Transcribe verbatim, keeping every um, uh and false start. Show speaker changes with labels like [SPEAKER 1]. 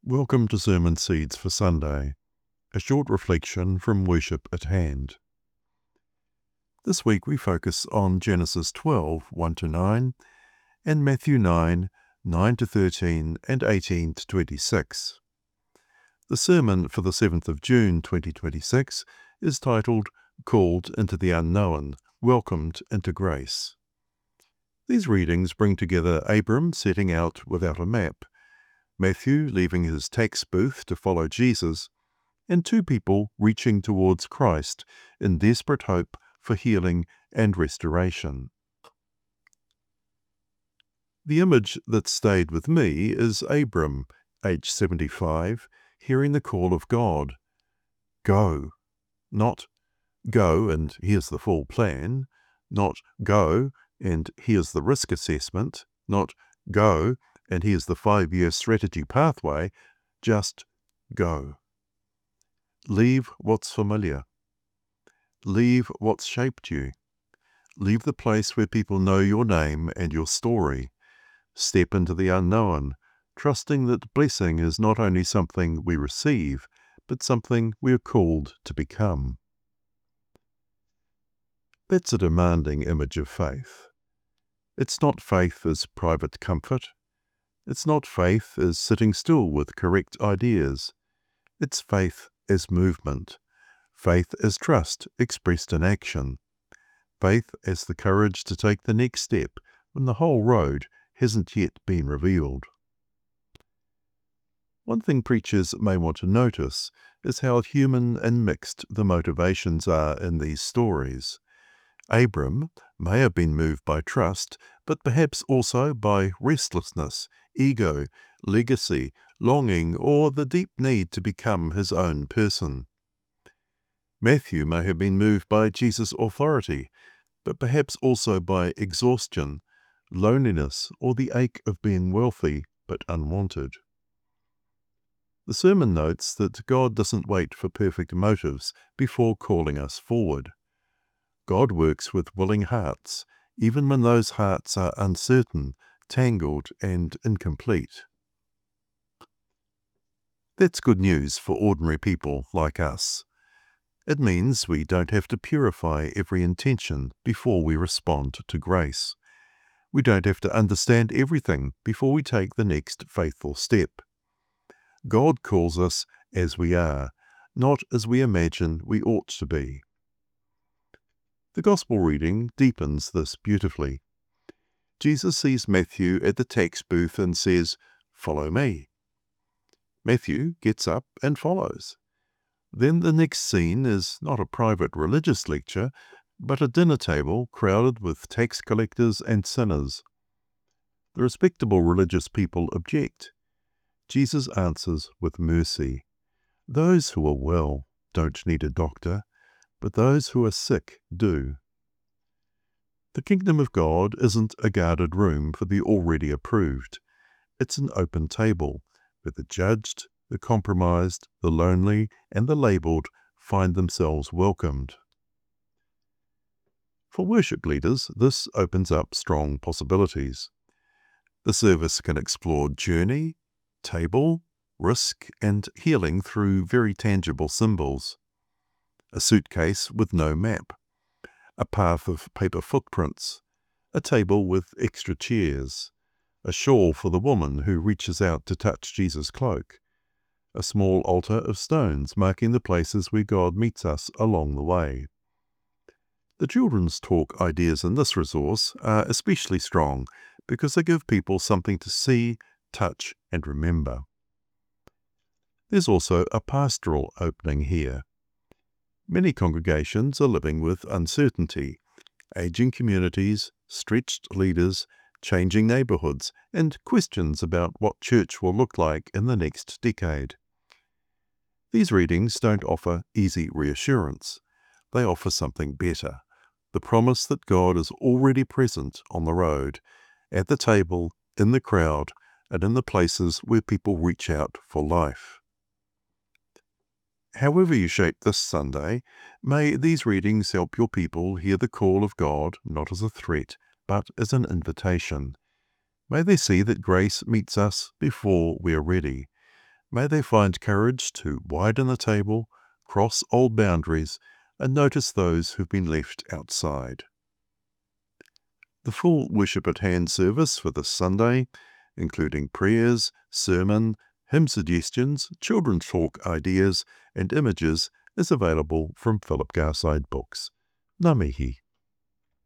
[SPEAKER 1] Welcome to Sermon Seeds for Sunday, a short reflection from Worship at Hand. This week we focus on Genesis twelve, one to nine, and Matthew nine, nine to thirteen and eighteen to twenty-six. The sermon for the seventh of June twenty twenty-six is titled, Called into the Unknown, Welcomed into Grace. These readings bring together Abram setting out without a map, Matthew leaving his tax booth to follow Jesus, and two people reaching towards Christ in desperate hope for healing and restoration. The image that stayed with me is Abram, age seventy-five, hearing the call of God. Go. Not go and here's the full plan, not go and here's the risk assessment, not go and here's the five-year strategy pathway, just go. Leave what's familiar. Leave what's shaped you. Leave the place where people know your name and your story. Step into the unknown, trusting that blessing is not only something we receive, but something we are called to become. That's a demanding image of faith. It's not faith as private comfort. It's not faith as sitting still with correct ideas. It's faith as movement. Faith as trust expressed in action. Faith as the courage to take the next step when the whole road hasn't yet been revealed. One thing preachers may want to notice is how human and mixed the motivations are in these stories. Abram may have been moved by trust, but perhaps also by restlessness, ego, legacy, longing, or the deep need to become his own person. Matthew may have been moved by Jesus' authority, but perhaps also by exhaustion, loneliness, or the ache of being wealthy but unwanted. The sermon notes that God doesn't wait for perfect motives before calling us forward. God works with willing hearts, even when those hearts are uncertain, tangled, and incomplete. That's good news for ordinary people like us. It means we don't have to purify every intention before we respond to grace. We don't have to understand everything before we take the next faithful step. God calls us as we are, not as we imagine we ought to be. The Gospel reading deepens this beautifully. Jesus sees Matthew at the tax booth and says, "Follow me." Matthew gets up and follows. Then the next scene is not a private religious lecture, but a dinner table crowded with tax collectors and sinners. The respectable religious people object. Jesus answers with mercy. Those who are well don't need a doctor, but those who are sick do. The kingdom of God isn't a guarded room for the already approved. It's an open table where the judged, the compromised, the lonely, and the labelled find themselves welcomed. For worship leaders, this opens up strong possibilities. The service can explore journey, table, risk, and healing through very tangible symbols. A suitcase with no map, a path of paper footprints, a table with extra chairs, a shawl for the woman who reaches out to touch Jesus' cloak, a small altar of stones marking the places where God meets us along the way. The children's talk ideas in this resource are especially strong because they give people something to see, touch, and remember. There's also a pastoral opening here. Many congregations are living with uncertainty, aging communities, stretched leaders, changing neighborhoods, and questions about what church will look like in the next decade. These readings don't offer easy reassurance. They offer something better, the promise that God is already present on the road, at the table, in the crowd, and in the places where people reach out for life. However you shape this Sunday, may these readings help your people hear the call of God not as a threat, but as an invitation. May they see that grace meets us before we are ready, May they find courage to widen the table, cross old boundaries, and notice those who've been left outside. The full Worship at Hand service for this Sunday, including prayers, sermon, hymn suggestions, children's talk ideas, and images, is available from Philip Garside Books. Ngā mihi.